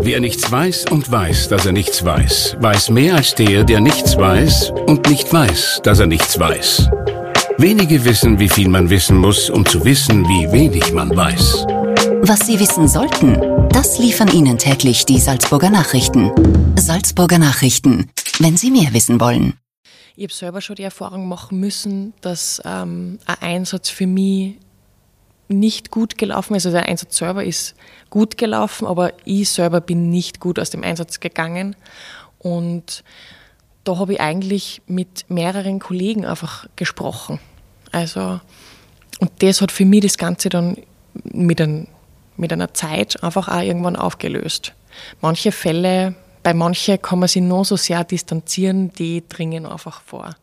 Wer nichts weiß und weiß, dass er nichts weiß, weiß mehr als der nichts weiß und nicht weiß, dass er nichts weiß. Wenige wissen, wie viel man wissen muss, um zu wissen, wie wenig man weiß. Was Sie wissen sollten, das liefern Ihnen täglich die Salzburger Nachrichten. Salzburger Nachrichten, wenn Sie mehr wissen wollen. Ich habe selber schon die Erfahrung machen müssen, dass ein Einsatz für mich nicht gut gelaufen ist. Also der Einsatz selber ist gut gelaufen, aber ich selber bin nicht gut aus dem Einsatz gegangen. Und da habe ich eigentlich mit mehreren Kollegen einfach gesprochen. Also, und das hat für mich das Ganze dann mit einer Zeit einfach auch irgendwann aufgelöst. Manche Fälle, bei manchen kann man sich noch so sehr distanzieren, die dringen einfach vor.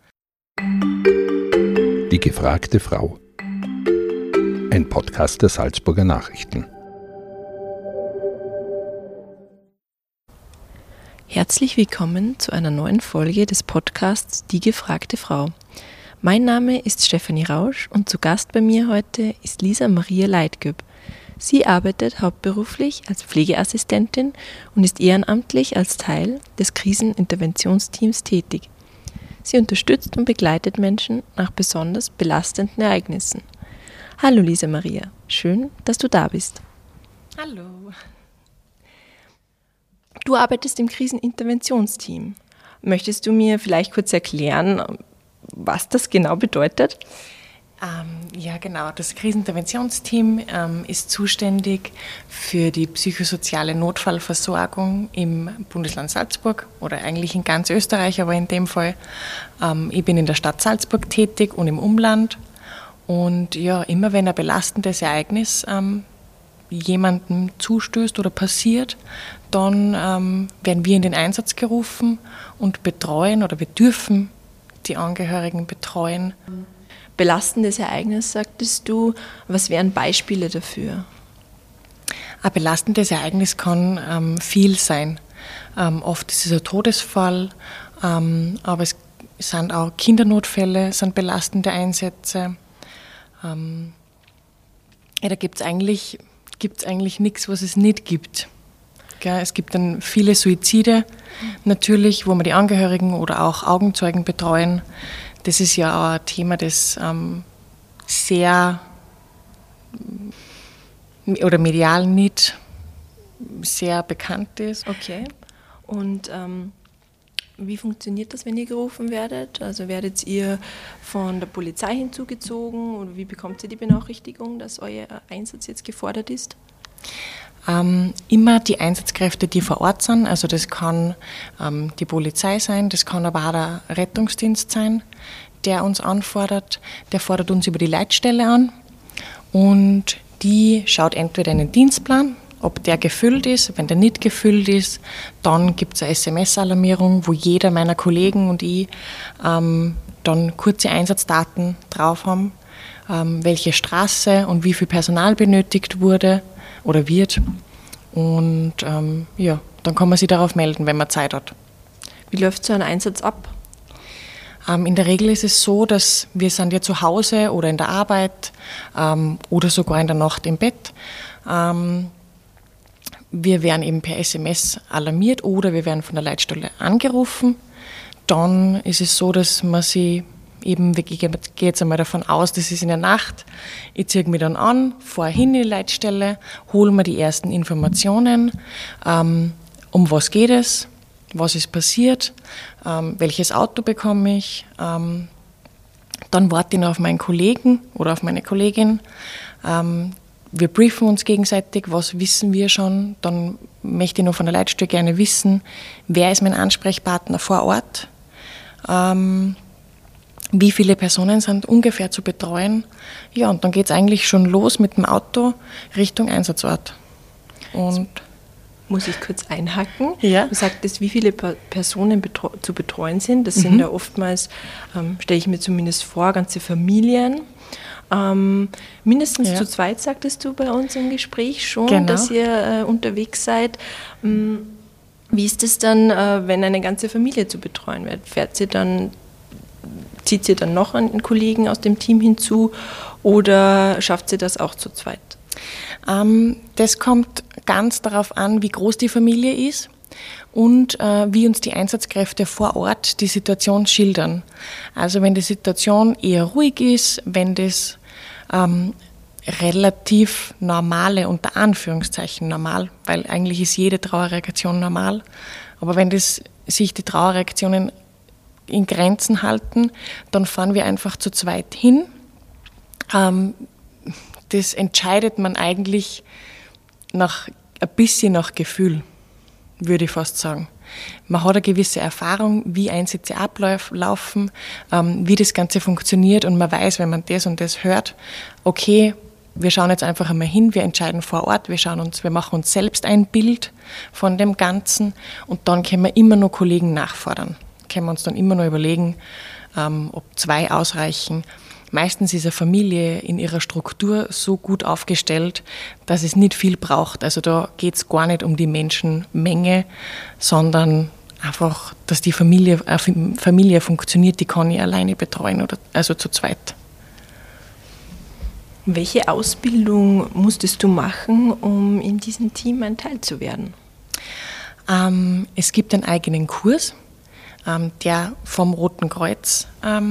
Die gefragte Frau. Ein Podcast der Salzburger Nachrichten. Herzlich willkommen zu einer neuen Folge des Podcasts Die gefragte Frau. Mein Name ist Stefanie Rausch und zu Gast bei mir heute ist Lisa Maria Leitgeb. Sie arbeitet hauptberuflich als Pflegeassistentin und ist ehrenamtlich als Teil des Kriseninterventionsteams tätig. Sie unterstützt und begleitet Menschen nach besonders belastenden Ereignissen. Hallo Lisa Maria, schön, dass du da bist. Hallo. Du arbeitest im Kriseninterventionsteam. Möchtest du mir vielleicht kurz erklären, was das genau bedeutet? Ja, genau. Das Kriseninterventionsteam ist zuständig für die psychosoziale Notfallversorgung im Bundesland Salzburg oder eigentlich in ganz Österreich, aber in dem Fall. Ich bin in der Stadt Salzburg tätig und im Umland. Und ja, immer wenn ein belastendes Ereignis jemandem zustößt oder passiert, dann werden wir in den Einsatz gerufen und betreuen oder wir dürfen die Angehörigen betreuen. Belastendes Ereignis, sagtest du. Was wären Beispiele dafür? Ein belastendes Ereignis kann viel sein. Oft ist es ein Todesfall, aber es sind auch Kindernotfälle, sind belastende Einsätze. Da gibt es eigentlich nichts, was es nicht gibt. Es gibt dann viele Suizide natürlich, wo wir die Angehörigen oder auch Augenzeugen betreuen. Das ist ja auch ein Thema, das sehr oder medial nicht sehr bekannt ist. Okay. Und wie funktioniert das, wenn ihr gerufen werdet? Also werdet ihr von der Polizei hinzugezogen oder wie bekommt ihr die Benachrichtigung, dass euer Einsatz jetzt gefordert ist? Immer die Einsatzkräfte, die vor Ort sind. Also das kann die Polizei sein, das kann aber auch der Rettungsdienst sein, der uns anfordert. Der fordert uns über die Leitstelle an und die schaut entweder in den Dienstplan, ob der gefüllt ist. Wenn der nicht gefüllt ist, dann gibt es eine SMS-Alarmierung, wo jeder meiner Kollegen und ich dann kurze Einsatzdaten drauf haben, welche Straße und wie viel Personal benötigt wurde oder wird. Und dann kann man sich darauf melden, wenn man Zeit hat. Wie läuft so ein Einsatz ab? In der Regel ist es so, dass wir sind ja zu Hause oder in der Arbeit oder sogar in der Nacht im Bett. Wir werden eben per SMS alarmiert oder wir werden von der Leitstelle angerufen. Dann ist es so, dass man sie eben, ich gehe jetzt einmal davon aus, das ist in der Nacht. Ich ziehe mich dann an, fahre hin in die Leitstelle, hole mir die ersten Informationen, um was geht es, was ist passiert, welches Auto bekomme ich. Dann warte ich noch auf meinen Kollegen oder auf meine Kollegin. Wir briefen uns gegenseitig, was wissen wir schon. Dann möchte ich noch von der Leitstelle gerne wissen, wer ist mein Ansprechpartner vor Ort. Wie viele Personen sind ungefähr zu betreuen? Ja, und dann geht es eigentlich schon los mit dem Auto Richtung Einsatzort. Und muss ich kurz einhaken? Ja. Du sagtest, wie viele Personen zu betreuen sind. Das sind ja oftmals, stelle ich mir zumindest vor, ganze Familien. Mindestens zu zweit, sagtest du bei uns im Gespräch schon, genau, dass ihr unterwegs seid. Wie ist es dann, wenn eine ganze Familie zu betreuen wird? Zieht sie dann noch einen Kollegen aus dem Team hinzu oder schafft sie das auch zu zweit? Das kommt ganz darauf an, wie groß die Familie ist und wie uns die Einsatzkräfte vor Ort die Situation schildern. Also wenn die Situation eher ruhig ist, wenn das relativ normale, unter Anführungszeichen normal, weil eigentlich ist jede Trauerreaktion normal, aber wenn sich die Trauerreaktionen in Grenzen halten, dann fahren wir einfach zu zweit hin. Das entscheidet man eigentlich ein bisschen nach Gefühl, würde ich fast sagen. Man hat eine gewisse Erfahrung, wie Einsätze ablaufen, wie das Ganze funktioniert und man weiß, wenn man das und das hört, okay, wir schauen jetzt einfach einmal hin, wir entscheiden vor Ort, wir machen uns selbst ein Bild von dem Ganzen und dann können wir immer noch Kollegen nachfordern. Können wir uns dann immer noch überlegen, ob 2 ausreichen. Meistens ist eine Familie in ihrer Struktur so gut aufgestellt, dass es nicht viel braucht. Also da geht es gar nicht um die Menschenmenge, sondern einfach, dass die Familie funktioniert, die kann ich alleine betreuen, also zu zweit. Welche Ausbildung musstest du machen, um in diesem Team ein Teil zu werden? Es gibt einen eigenen Kurs, der vom Roten Kreuz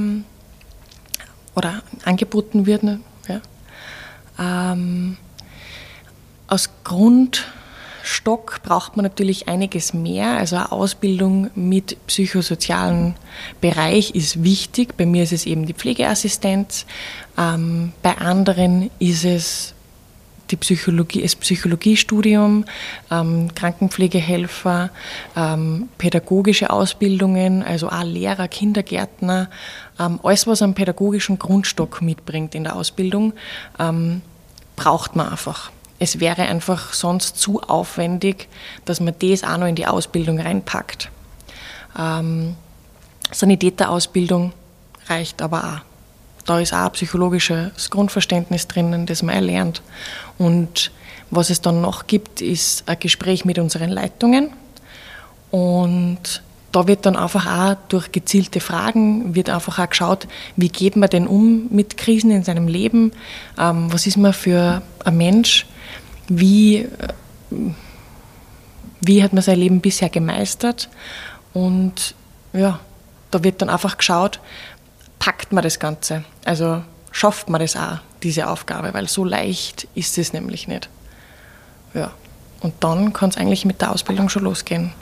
oder angeboten wird. Ja. Aus Grundstock braucht man natürlich einiges mehr. Also eine Ausbildung mit psychosozialen Bereich ist wichtig. Bei mir ist es eben die Pflegeassistenz. Bei anderen ist es das Psychologiestudium, Krankenpflegehelfer, pädagogische Ausbildungen, also auch Lehrer, Kindergärtner, alles, was einen pädagogischen Grundstock mitbringt in der Ausbildung, braucht man einfach. Es wäre einfach sonst zu aufwendig, dass man das auch noch in die Ausbildung reinpackt. Sanitäterausbildung reicht aber auch. Da ist auch ein psychologisches Grundverständnis drinnen, das man erlernt. Und was es dann noch gibt, ist ein Gespräch mit unseren Leitungen. Und da wird dann einfach auch durch gezielte Fragen, wird einfach auch geschaut, wie geht man denn um mit Krisen in seinem Leben? Was ist man für ein Mensch? Wie hat man sein Leben bisher gemeistert? Und ja, da wird dann einfach geschaut, packt man das Ganze? Also schafft man das auch, diese Aufgabe, weil so leicht ist es nämlich nicht. Ja. Und dann kann es eigentlich mit der Ausbildung schon losgehen.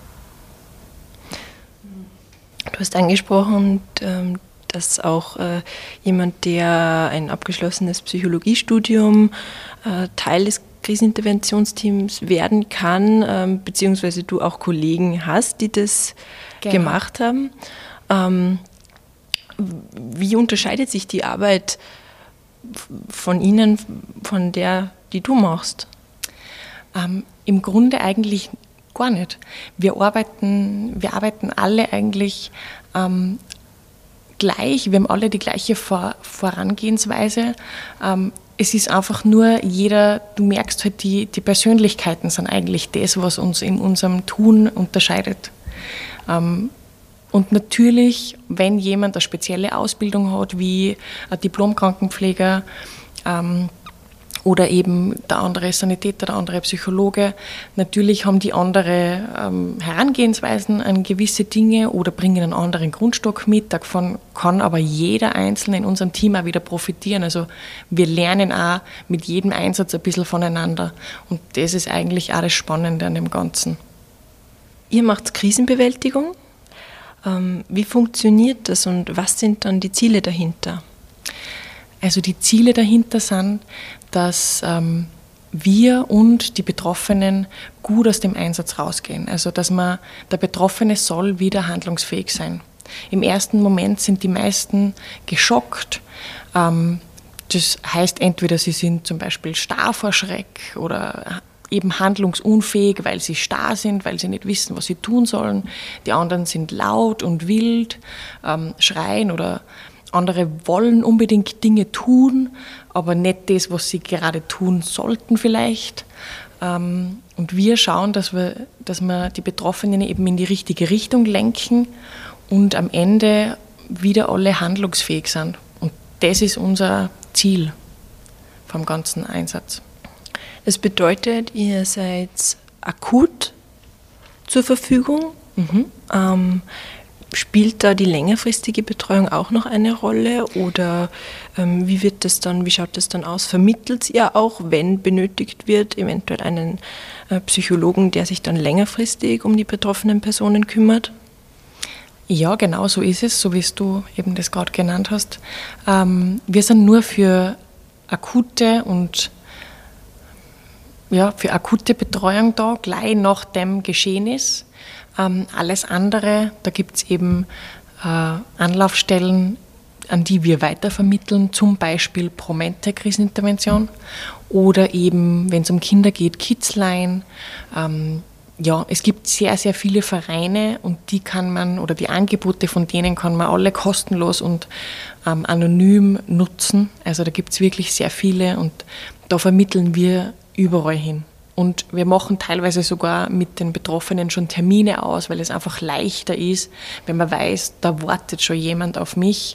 Du hast angesprochen, dass auch jemand, der ein abgeschlossenes Psychologiestudium Teil des Kriseninterventionsteams werden kann, beziehungsweise du auch Kollegen hast, die das gemacht haben. Wie unterscheidet sich die Arbeit von Ihnen, von der, die du machst? Im Grunde eigentlich gar nicht. Wir arbeiten alle eigentlich gleich, wir haben alle die gleiche Vorangehensweise. Es ist einfach nur du merkst halt, die Persönlichkeiten sind eigentlich das, was uns in unserem Tun unterscheidet. Und natürlich, wenn jemand eine spezielle Ausbildung hat, wie ein Diplom-Krankenpfleger oder eben der andere Sanitäter, der andere Psychologe, natürlich haben die andere Herangehensweisen an gewisse Dinge oder bringen einen anderen Grundstock mit. Davon kann aber jeder Einzelne in unserem Team auch wieder profitieren. Also wir lernen auch mit jedem Einsatz ein bisschen voneinander. Und das ist eigentlich auch das Spannende an dem Ganzen. Ihr macht Krisenbewältigung. Wie funktioniert das und was sind dann die Ziele dahinter? Also die Ziele dahinter sind, dass wir und die Betroffenen gut aus dem Einsatz rausgehen. Also dass der Betroffene soll wieder handlungsfähig sein. Im ersten Moment sind die meisten geschockt. Das heißt, entweder sie sind zum Beispiel starr vor Schreck oder eben handlungsunfähig, weil sie starr sind, weil sie nicht wissen, was sie tun sollen. Die anderen sind laut und wild, schreien oder andere wollen unbedingt Dinge tun, aber nicht das, was sie gerade tun sollten vielleicht. Und wir schauen, dass wir die Betroffenen eben in die richtige Richtung lenken und am Ende wieder alle handlungsfähig sind. Und das ist unser Ziel vom ganzen Einsatz. Das bedeutet, ihr seid akut zur Verfügung. Spielt da die längerfristige Betreuung auch noch eine Rolle oder wie schaut das dann aus? Vermittelt ihr auch, wenn benötigt wird, eventuell einen Psychologen, der sich dann längerfristig um die betroffenen Personen kümmert? Ja, genau so ist es, so wie du eben das gerade genannt hast. Wir sind nur für akute Betreuung da, gleich nach dem Geschehen ist. Alles andere, da gibt es eben Anlaufstellen, an die wir weitervermitteln, zum Beispiel Promente Krisenintervention oder eben, wenn es um Kinder geht, Kidsline. Es gibt sehr, sehr viele Vereine und die Angebote von denen kann man alle kostenlos und anonym nutzen. Also da gibt es wirklich sehr viele und da vermitteln wir überall hin. Und wir machen teilweise sogar mit den Betroffenen schon Termine aus, weil es einfach leichter ist, wenn man weiß, da wartet schon jemand auf mich.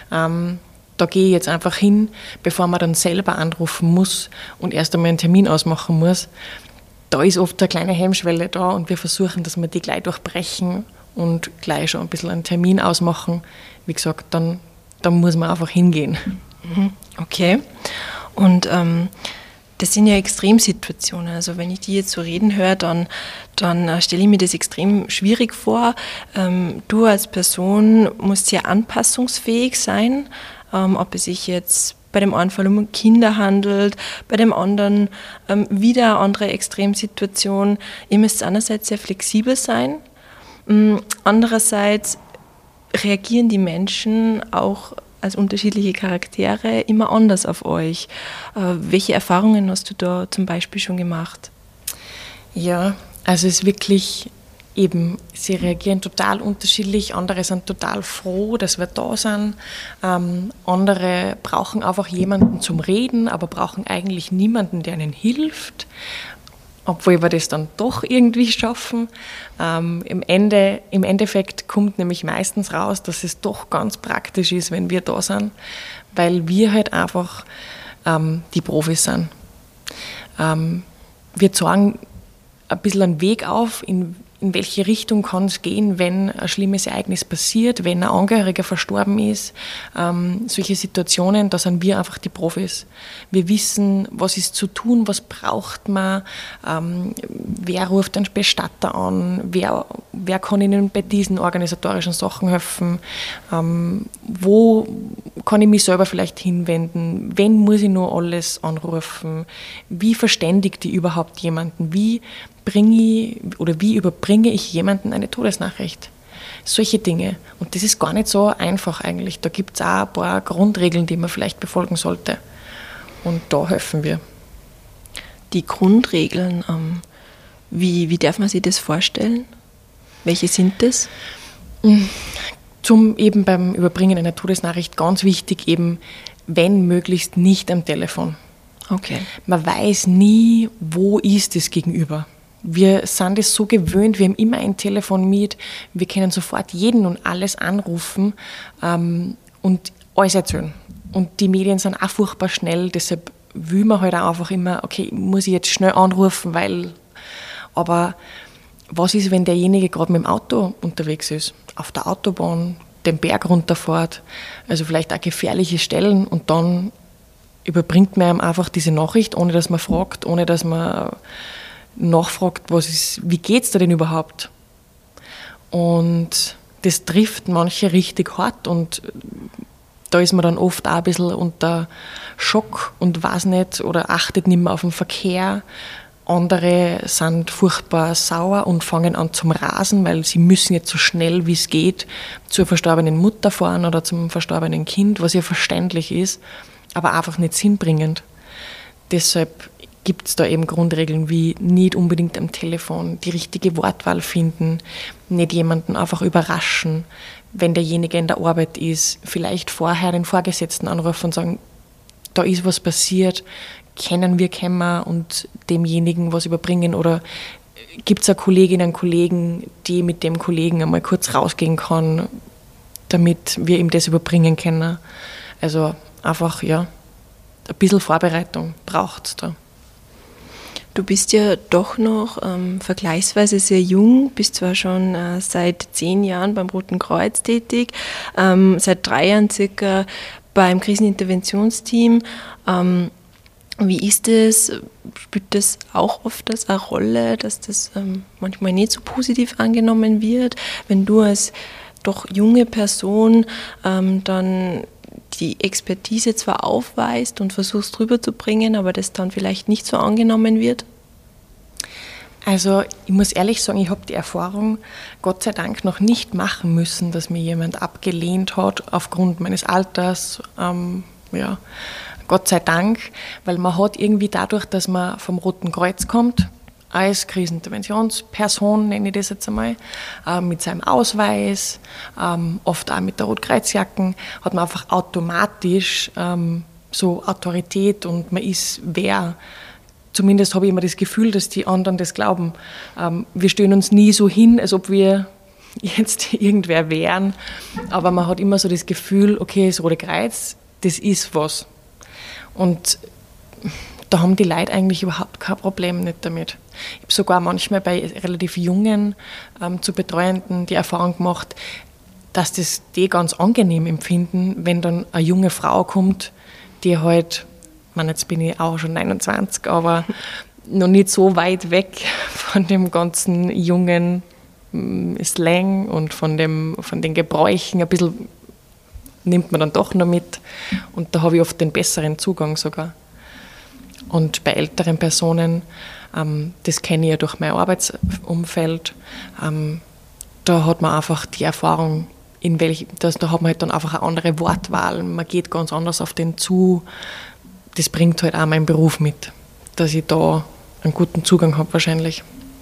Da gehe ich jetzt einfach hin, bevor man dann selber anrufen muss und erst einmal einen Termin ausmachen muss. Da ist oft eine kleine Hemmschwelle da und wir versuchen, dass wir die gleich durchbrechen und gleich schon ein bisschen einen Termin ausmachen. Wie gesagt, dann muss man einfach hingehen. Okay. Und das sind ja Extremsituationen. Also wenn ich die jetzt so reden höre, dann stelle ich mir das extrem schwierig vor. Du als Person musst ja anpassungsfähig sein, ob es sich jetzt bei dem einen Fall um Kinder handelt, bei dem anderen wieder eine andere Extremsituation. Ihr müsst einerseits sehr flexibel sein, andererseits reagieren die Menschen auch als unterschiedliche Charaktere immer anders auf euch. Welche Erfahrungen hast du da zum Beispiel schon gemacht? Ja, also es ist wirklich eben, sie reagieren total unterschiedlich, andere sind total froh, dass wir da sind, andere brauchen einfach jemanden zum Reden, aber brauchen eigentlich niemanden, der ihnen hilft, obwohl wir das dann doch irgendwie schaffen. Im Endeffekt kommt nämlich meistens raus, dass es doch ganz praktisch ist, wenn wir da sind, weil wir halt einfach die Profis sind. Wir zeigen ein bisschen einen Weg auf, in welche Richtung kann es gehen, wenn ein schlimmes Ereignis passiert, wenn ein Angehöriger verstorben ist. Solche Situationen, da sind wir einfach die Profis. Wir wissen, was ist zu tun, was braucht man, wer ruft einen Bestatter an, wer kann Ihnen bei diesen organisatorischen Sachen helfen, wo kann ich mich selber vielleicht hinwenden, wen muss ich nur alles anrufen, wie verständigt ich überhaupt jemanden, wie überbringe ich jemandem eine Todesnachricht? Solche Dinge. Und das ist gar nicht so einfach eigentlich. Da gibt es auch ein paar Grundregeln, die man vielleicht befolgen sollte. Und da helfen wir. Die Grundregeln, wie darf man sich das vorstellen? Welche sind das? Eben beim Überbringen einer Todesnachricht ganz wichtig, eben wenn möglichst nicht am Telefon. Okay. Man weiß nie, wo ist das Gegenüber. Wir sind es so gewöhnt, wir haben immer ein Telefon mit, wir können sofort jeden und alles anrufen und alles erzählen. Und die Medien sind auch furchtbar schnell, deshalb will man halt auch einfach immer, okay, muss ich jetzt schnell anrufen, aber was ist, wenn derjenige gerade mit dem Auto unterwegs ist, auf der Autobahn, den Berg runterfährt, also vielleicht auch gefährliche Stellen und dann überbringt man ihm einfach diese Nachricht, ohne dass man fragt, ohne dass man nachfragt, wie geht's da denn überhaupt? Und das trifft manche richtig hart und da ist man dann oft auch ein bisschen unter Schock und weiß nicht oder achtet nicht mehr auf den Verkehr. Andere sind furchtbar sauer und fangen an zum Rasen, weil sie müssen jetzt so schnell wie es geht zur verstorbenen Mutter fahren oder zum verstorbenen Kind, was ja verständlich ist, aber einfach nicht sinnbringend. Deshalb gibt es da eben Grundregeln wie nicht unbedingt am Telefon die richtige Wortwahl finden, nicht jemanden einfach überraschen, wenn derjenige in der Arbeit ist, vielleicht vorher den Vorgesetzten anrufen und sagen, da ist was passiert, können wir und demjenigen was überbringen oder gibt es eine Kollegin, einen Kollegen, die mit dem Kollegen einmal kurz rausgehen kann, damit wir ihm das überbringen können. Also einfach, ja, ein bisschen Vorbereitung braucht es da. Du bist ja doch noch vergleichsweise sehr jung, bist zwar schon seit 10 Jahren beim Roten Kreuz tätig, seit 3 Jahren circa beim Kriseninterventionsteam. Wie ist es? Spielt das auch oft eine Rolle, dass das manchmal nicht so positiv angenommen wird, wenn du als doch junge Person dann die Expertise zwar aufweist und versuchst rüberzubringen, aber das dann vielleicht nicht so angenommen wird? Also ich muss ehrlich sagen, ich habe die Erfahrung Gott sei Dank noch nicht machen müssen, dass mir jemand abgelehnt hat aufgrund meines Alters. Gott sei Dank, weil man hat irgendwie dadurch, dass man vom Roten Kreuz kommt, als Kriseninterventionsperson, nenne ich das jetzt einmal, mit seinem Ausweis, oft auch mit der Rotkreuzjacken, hat man einfach automatisch so Autorität und man ist wer. Zumindest habe ich immer das Gefühl, dass die anderen das glauben. Wir stellen uns nie so hin, als ob wir jetzt irgendwer wären, aber man hat immer so das Gefühl, okay, das Rote Kreuz, das ist was. Und da haben die Leute eigentlich überhaupt kein Problem nicht damit. Ich habe sogar manchmal bei relativ Jungen zu Betreuenden die Erfahrung gemacht, dass das die ganz angenehm empfinden, wenn dann eine junge Frau kommt, die halt, ich meine, jetzt bin ich auch schon 29, aber noch nicht so weit weg von dem ganzen jungen Slang und von den Gebräuchen, ein bisschen nimmt man dann doch noch mit und da habe ich oft den besseren Zugang sogar. Und bei älteren Personen, das kenne ich ja durch mein Arbeitsumfeld, da hat man einfach die Erfahrung, da hat man halt dann einfach eine andere Wortwahl, man geht ganz anders auf den zu. Das bringt halt auch meinen Beruf mit, dass ich da einen guten Zugang habe wahrscheinlich.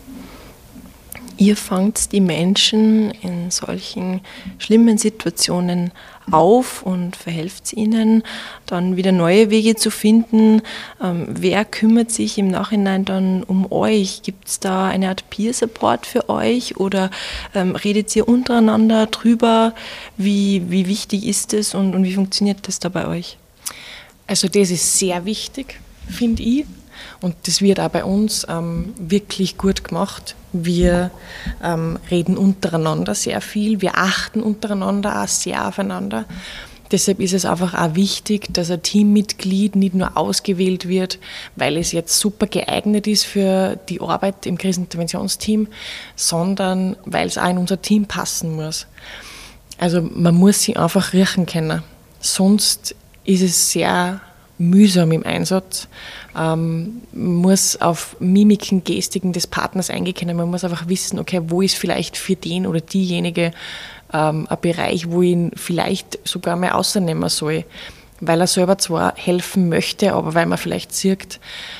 Ihr fangt die Menschen in solchen schlimmen Situationen auf und verhelft ihnen, dann wieder neue Wege zu finden. Wer kümmert sich im Nachhinein dann um euch? Gibt es da eine Art Peer-Support für euch oder redet ihr untereinander drüber? Wie wichtig ist es und wie funktioniert das da bei euch? Also das ist sehr wichtig, finde ich. Und das wird auch bei uns wirklich gut gemacht. Wir reden untereinander sehr viel, wir achten untereinander auch sehr aufeinander. Deshalb ist es einfach auch wichtig, dass ein Teammitglied nicht nur ausgewählt wird, weil es jetzt super geeignet ist für die Arbeit im Kriseninterventionsteam, sondern weil es auch in unser Team passen muss. Also man muss sich einfach riechen können. Sonst ist es sehr mühsam im Einsatz. Man muss auf Mimiken, Gestiken des Partners eingehen können. Man muss einfach wissen, okay, wo ist vielleicht für den oder diejenige ein Bereich, wo ich ihn vielleicht sogar mal ausnehmen soll, weil er selber zwar helfen möchte, aber weil man vielleicht sieht,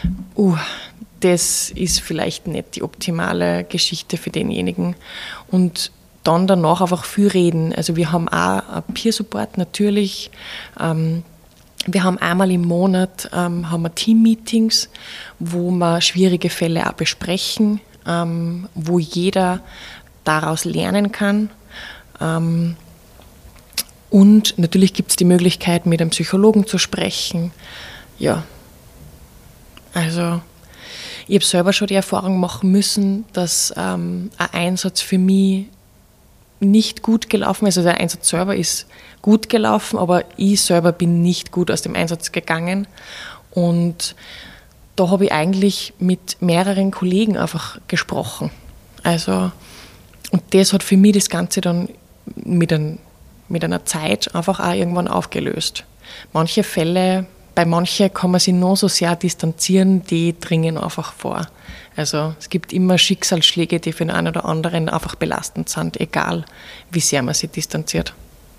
das ist vielleicht nicht die optimale Geschichte für denjenigen. Und dann danach einfach viel reden. Also wir haben auch Peer-Support natürlich. Wir haben einmal im Monat haben wir Team-Meetings, wo wir schwierige Fälle auch besprechen, wo jeder daraus lernen kann. Und natürlich gibt es die Möglichkeit, mit einem Psychologen zu sprechen. Ja, also ich habe selber schon die Erfahrung machen müssen, dass ein Einsatz für mich nicht gut gelaufen ist. Also der Einsatz selber ist gut gelaufen, aber ich selber bin nicht gut aus dem Einsatz gegangen. Und da habe ich eigentlich mit mehreren Kollegen einfach gesprochen. Also, und das hat für mich das Ganze dann mit einer Zeit einfach auch irgendwann aufgelöst. Manche Fälle, bei manchen kann man sich noch so sehr distanzieren, die dringen einfach vor. Also es gibt immer Schicksalsschläge, die für den einen oder anderen einfach belastend sind, egal wie sehr man sich distanziert.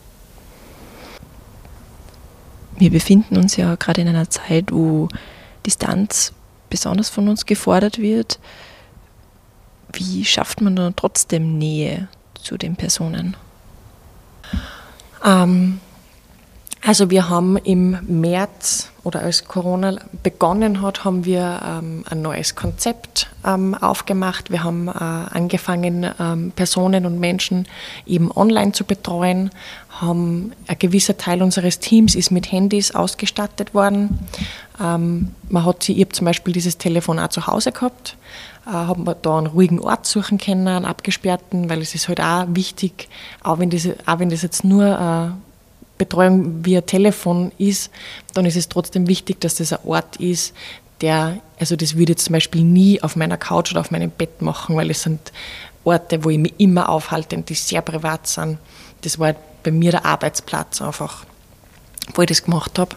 Wir befinden uns ja gerade in einer Zeit, wo Distanz besonders von uns gefordert wird. Wie schafft man dann trotzdem Nähe zu den Personen? Also wir haben im März oder als Corona begonnen hat, haben wir ein neues Konzept aufgemacht. Wir haben angefangen, Personen und Menschen eben online zu betreuen. Ein gewisser Teil unseres Teams ist mit Handys ausgestattet worden. Ich habe zum Beispiel dieses Telefon auch zu Hause gehabt, haben wir da einen ruhigen Ort suchen können, einen abgesperrten, weil es ist halt auch wichtig, auch wenn das jetzt nur Betreuung via Telefon ist, dann ist es trotzdem wichtig, dass das ein Ort ist, also das würde ich jetzt zum Beispiel nie auf meiner Couch oder auf meinem Bett machen, weil es sind Orte, wo ich mich immer aufhalte und die sehr privat sind. Das war bei mir der Arbeitsplatz einfach, wo ich das gemacht habe.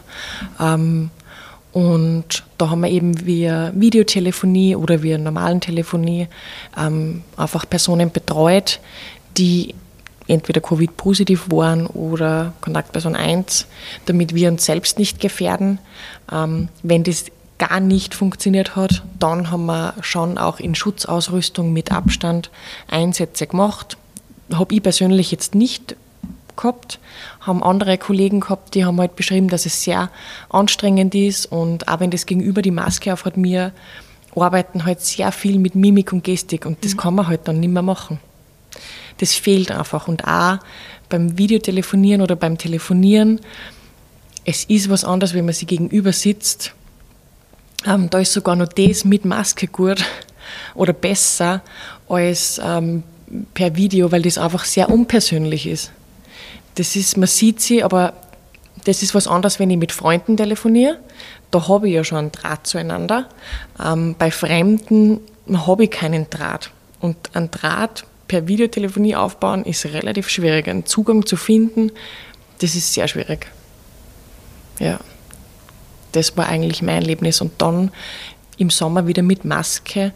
Und da haben wir eben via Videotelefonie oder via normalen Telefonie einfach Personen betreut, die entweder Covid-positiv waren oder Kontaktperson 1, damit wir uns selbst nicht gefährden. Wenn das gar nicht funktioniert hat, dann haben wir schon auch in Schutzausrüstung mit Abstand Einsätze gemacht. Habe ich persönlich jetzt nicht gehabt, haben andere Kollegen gehabt, die haben halt beschrieben, dass es sehr anstrengend ist und auch wenn das Gegenüber die Maske aufhat, wir arbeiten halt sehr viel mit Mimik und Gestik und das kann man halt dann nicht mehr machen. Das fehlt einfach. Und auch beim Videotelefonieren oder beim Telefonieren, es ist was anderes, wenn man sich gegenüber sitzt. Da ist sogar noch das mit Maske gut oder besser als per Video, weil das einfach sehr unpersönlich ist. Man sieht sie, aber das ist was anderes, wenn ich mit Freunden telefoniere. Da habe ich ja schon einen Draht zueinander. Bei Fremden habe ich keinen Draht. Und einen Draht per Videotelefonie aufbauen ist relativ schwierig. Einen Zugang zu finden, das ist sehr schwierig. Ja, das war eigentlich mein Erlebnis. Und dann im Sommer wieder mit Maske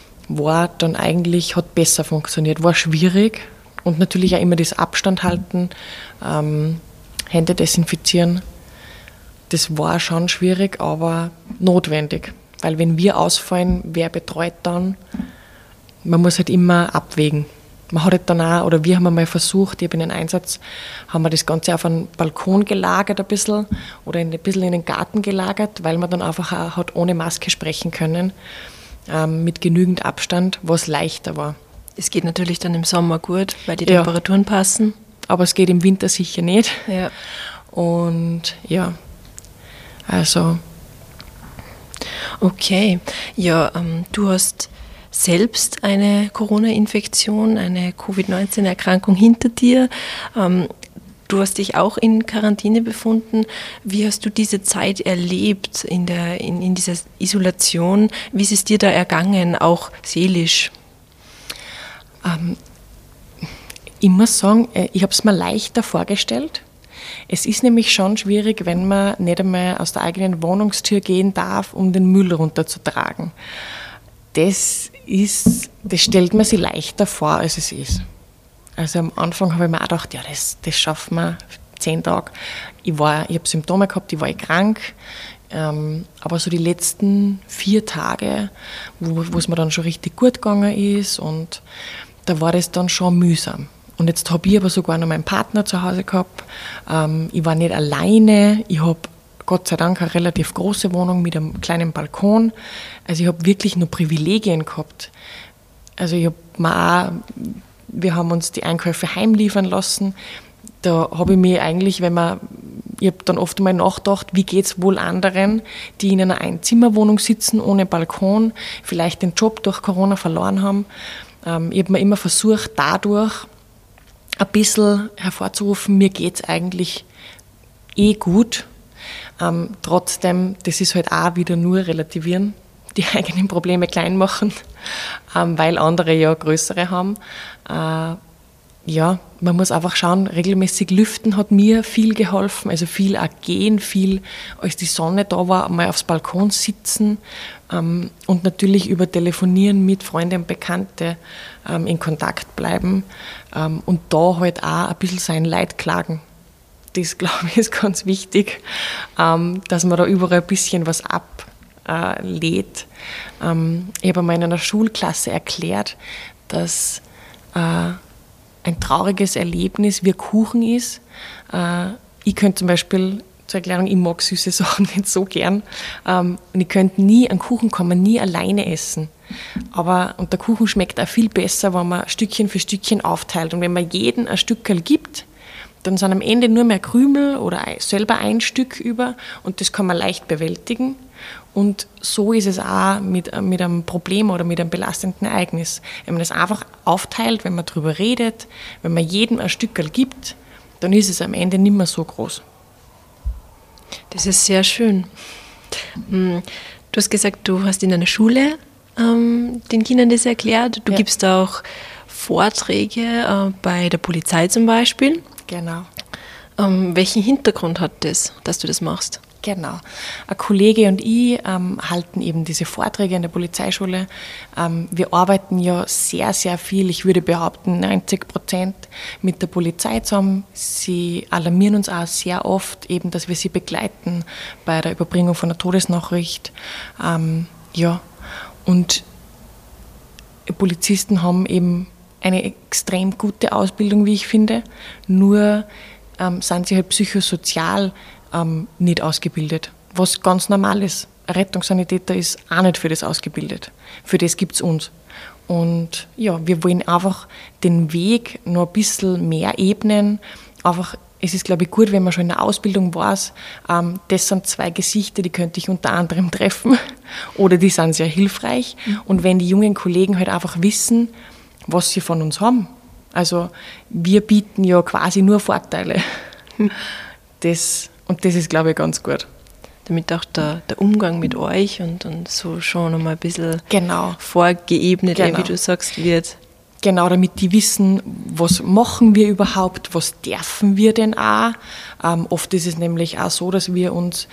hat besser funktioniert. War schwierig und natürlich auch immer das Abstand halten, Hände desinfizieren. Das war schon schwierig, aber notwendig. Weil wenn wir ausfallen, wer betreut dann? Man muss halt immer abwägen. Man hat halt dann auch, oder wir haben einmal versucht, ich habe in den Einsatz, haben wir das Ganze auf einen Balkon gelagert ein bisschen oder ein bisschen in den Garten gelagert, weil man dann einfach auch hat ohne Maske sprechen können, mit genügend Abstand, was leichter war. Es geht natürlich dann im Sommer gut, weil die Temperaturen passen. Aber es geht im Winter sicher nicht. Ja. Und ja, also. Okay, ja, du hast selbst eine Corona-Infektion, eine Covid-19-Erkrankung hinter dir. Du hast dich auch in Quarantäne befunden. Wie hast du diese Zeit erlebt in dieser Isolation? Wie ist es dir da ergangen, auch seelisch? Ich muss sagen, ich habe es mir leichter vorgestellt. Es ist nämlich schon schwierig, wenn man nicht einmal aus der eigenen Wohnungstür gehen darf, um den Müll runterzutragen. Das stellt man sich leichter vor, als es ist. Also am Anfang habe ich mir auch gedacht, ja, das schaffen wir 10 Tage. Ich habe Symptome gehabt, ich war krank. Aber so die letzten 4 Tage, wo es mir dann schon richtig gut gegangen ist, und da war das dann schon mühsam. Und jetzt habe ich aber sogar noch meinen Partner zu Hause gehabt. Ich war nicht alleine. Ich habe Gott sei Dank eine relativ große Wohnung mit einem kleinen Balkon. Also ich habe wirklich nur Privilegien gehabt. Also wir haben uns die Einkäufe heimliefern lassen. Da habe ich mir eigentlich, ich habe dann oft mal nachgedacht, wie geht es wohl anderen, die in einer Einzimmerwohnung sitzen, ohne Balkon, vielleicht den Job durch Corona verloren haben. Ich habe mir immer versucht, dadurch ein bisschen hervorzurufen, mir geht es eigentlich gut. Trotzdem, das ist halt auch wieder nur relativieren, die eigenen Probleme klein machen, weil andere ja größere haben. Ja, man muss einfach schauen, regelmäßig lüften hat mir viel geholfen, also viel auch gehen, viel, als die Sonne da war, mal aufs Balkon sitzen und natürlich über Telefonieren mit Freunden und Bekannten in Kontakt bleiben und da halt auch ein bisschen sein Leid klagen. Das, glaube ich, ist ganz wichtig, dass man da überall ein bisschen was ablädt. Ich habe einmal in einer Schulklasse erklärt, dass ein trauriges Erlebnis wie Kuchen ist, ich könnte zum Beispiel, zur Erklärung, ich mag süße Sachen nicht so gern. Und ich könnte nie einen Kuchen kann man nie alleine essen. Und der Kuchen schmeckt auch viel besser, wenn man Stückchen für Stückchen aufteilt. Und wenn man jedem ein Stückerl gibt, dann sind am Ende nur mehr Krümel oder selber ein Stück über und das kann man leicht bewältigen. Und so ist es auch mit einem Problem oder mit einem belastenden Ereignis. Wenn man das einfach aufteilt, wenn man darüber redet, wenn man jedem ein Stückerl gibt, dann ist es am Ende nicht mehr so groß. Das ist sehr schön. Du hast gesagt, du hast in einer Schule den Kindern das erklärt. Du gibst auch Vorträge bei der Polizei zum Beispiel. Genau. Welchen Hintergrund hat das, dass du das machst? Genau. Ein Kollege und ich halten eben diese Vorträge in der Polizeischule. Wir arbeiten ja sehr, sehr viel, ich würde behaupten 90% mit der Polizei zusammen. Sie alarmieren uns auch sehr oft, eben, dass wir sie begleiten bei der Überbringung von einer Todesnachricht. Und Polizisten haben eben eine extrem gute Ausbildung, wie ich finde. Nur sind sie halt psychosozial nicht ausgebildet, was ganz normal ist. Ein Rettungssanitäter ist auch nicht für das ausgebildet. Für das gibt es uns. Und ja, wir wollen einfach den Weg noch ein bisschen mehr ebnen. Es ist, glaube ich, gut, wenn man schon in der Ausbildung weiß, das sind zwei Gesichter, die könnte ich unter anderem treffen oder die sind sehr hilfreich. Und wenn die jungen Kollegen halt einfach wissen, was sie von uns haben. Also wir bieten ja quasi nur Vorteile. Das ist, glaube ich, ganz gut. Damit auch der Umgang mit euch und so schon nochmal ein bisschen genau. vorgeebnet, wie du sagst, wird. Genau, damit die wissen, was machen wir überhaupt, was dürfen wir denn auch. Oft ist es nämlich auch so, dass wir uns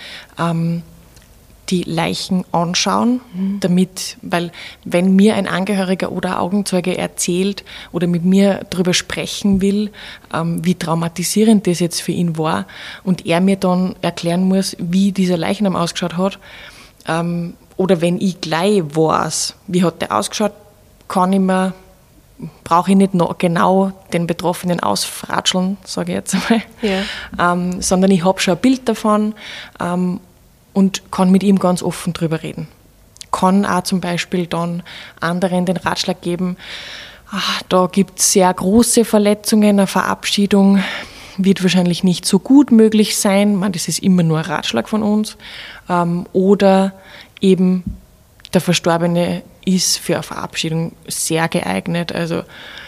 die Leichen anschauen, weil wenn mir ein Angehöriger oder ein Augenzeuge erzählt oder mit mir darüber sprechen will, wie traumatisierend das jetzt für ihn war und er mir dann erklären muss, wie dieser Leichnam ausgeschaut hat, oder wenn ich gleich weiß, wie hat der ausgeschaut, brauche ich nicht noch genau den Betroffenen ausfratscheln, sage ich jetzt einmal, sondern ich habe schon ein Bild davon, und kann mit ihm ganz offen drüber reden. Kann auch zum Beispiel dann anderen den Ratschlag geben, da gibt es sehr große Verletzungen, eine Verabschiedung wird wahrscheinlich nicht so gut möglich sein, das ist immer nur ein Ratschlag von uns, oder eben der Verstorbene ist für eine Verabschiedung sehr geeignet, also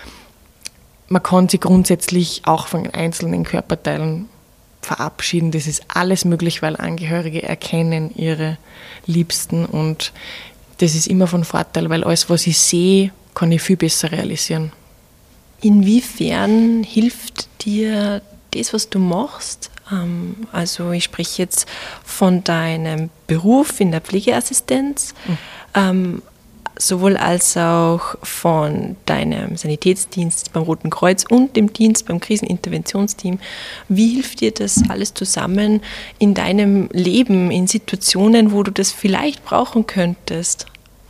man kann sich grundsätzlich auch von einzelnen Körperteilen verabschieden. Das ist alles möglich, weil Angehörige erkennen ihre Liebsten und das ist immer von Vorteil, weil alles, was ich sehe, kann ich viel besser realisieren. Inwiefern hilft dir das, was du machst? Also ich spreche jetzt von deinem Beruf in der Pflegeassistenz, sowohl als auch von deinem Sanitätsdienst beim Roten Kreuz und dem Dienst beim Kriseninterventionsteam. Wie hilft dir das alles zusammen in deinem Leben, in Situationen, wo du das vielleicht brauchen könntest?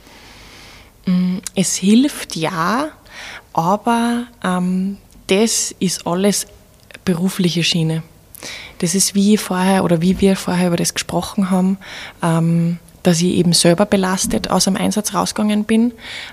Es hilft ja, aber das ist alles berufliche Schiene. Das ist wie wir vorher über das gesprochen haben, dass ich eben selber belastet aus dem Einsatz rausgegangen bin.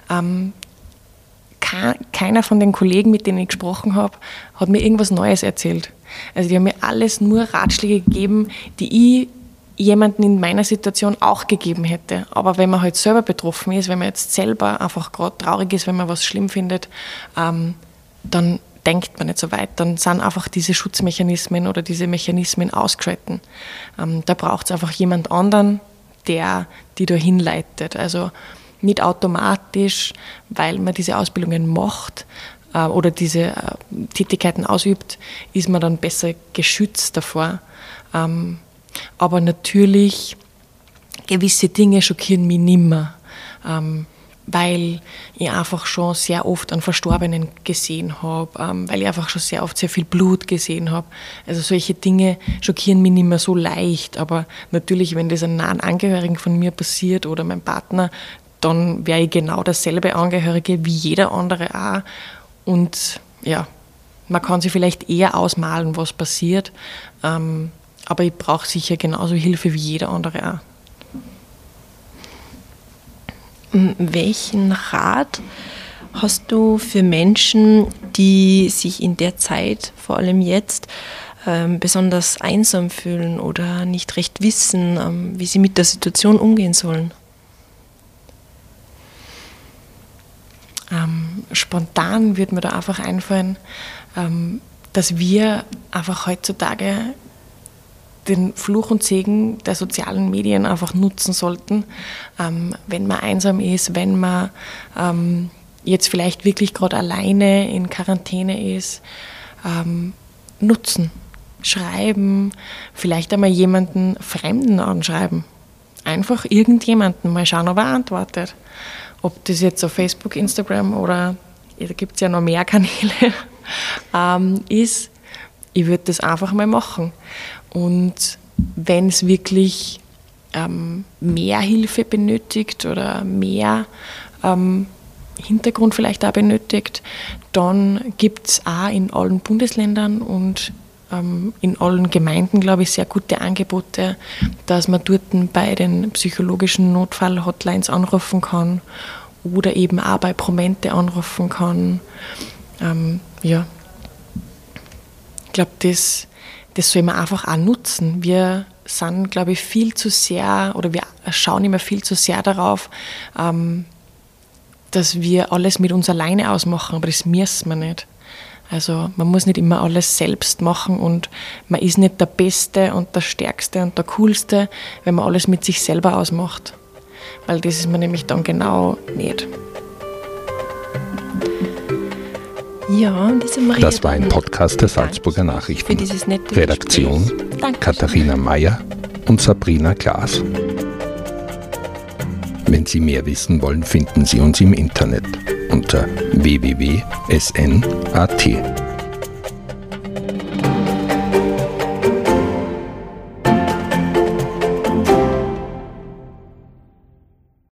Keiner von den Kollegen, mit denen ich gesprochen habe, hat mir irgendwas Neues erzählt. Also die haben mir alles nur Ratschläge gegeben, die ich jemanden in meiner Situation auch gegeben hätte. Aber wenn man halt selber betroffen ist, wenn man jetzt selber einfach gerade traurig ist, wenn man was schlimm findet, dann denkt man nicht so weit. Dann sind einfach diese Schutzmechanismen oder diese Mechanismen ausgeschalten. Da braucht es einfach jemand anderen, die da hinleitet. Also nicht automatisch, weil man diese Ausbildungen macht oder diese Tätigkeiten ausübt, ist man dann besser geschützt davor. Aber natürlich, gewisse Dinge schockieren mich nimmer, weil ich einfach schon sehr oft einen Verstorbenen gesehen habe, weil ich einfach schon sehr oft sehr viel Blut gesehen habe. Also solche Dinge schockieren mich nicht mehr so leicht, aber natürlich, wenn das einem nahen Angehörigen von mir passiert oder meinem Partner, dann wäre ich genau derselbe Angehörige wie jeder andere auch und ja, Man kann sich vielleicht eher ausmalen, was passiert, aber ich brauche sicher genauso Hilfe wie jeder andere auch. Welchen Rat hast du für Menschen, die sich in der Zeit, vor allem jetzt, besonders einsam fühlen oder nicht recht wissen, wie sie mit der Situation umgehen sollen? Spontan wird mir da einfach einfallen, dass wir einfach heutzutage den Fluch und Segen der sozialen Medien einfach nutzen sollten, wenn man einsam ist, wenn man jetzt vielleicht wirklich gerade alleine in Quarantäne ist, nutzen, schreiben, vielleicht einmal jemanden Fremden anschreiben. Einfach irgendjemanden, mal schauen, ob er antwortet. Ob das jetzt auf Facebook, Instagram oder, da gibt es ja noch mehr Kanäle, ist, ich würde das einfach mal machen. Und wenn es wirklich mehr Hilfe benötigt oder mehr Hintergrund vielleicht auch benötigt, dann gibt es auch in allen Bundesländern und in allen Gemeinden, glaube ich, sehr gute Angebote, dass man dort bei den psychologischen Notfall-Hotlines anrufen kann oder eben auch bei Promente anrufen kann. Ja, ich glaube, das soll man einfach auch nutzen. Wir sind, glaube ich, viel zu sehr, oder wir schauen immer viel zu sehr darauf, dass wir alles mit uns alleine ausmachen, aber das müssen wir nicht. Also man muss nicht immer alles selbst machen und man ist nicht der Beste und der Stärkste und der Coolste, wenn man alles mit sich selber ausmacht. Weil das ist man nämlich dann genau nicht. Ja, diese Maria. Das war ein Podcast der Salzburger Nachrichten. Für dieses nette Redaktion Katharina Mayer und Sabrina Klaas. Wenn Sie mehr wissen wollen, finden Sie uns im Internet unter www.sn.at.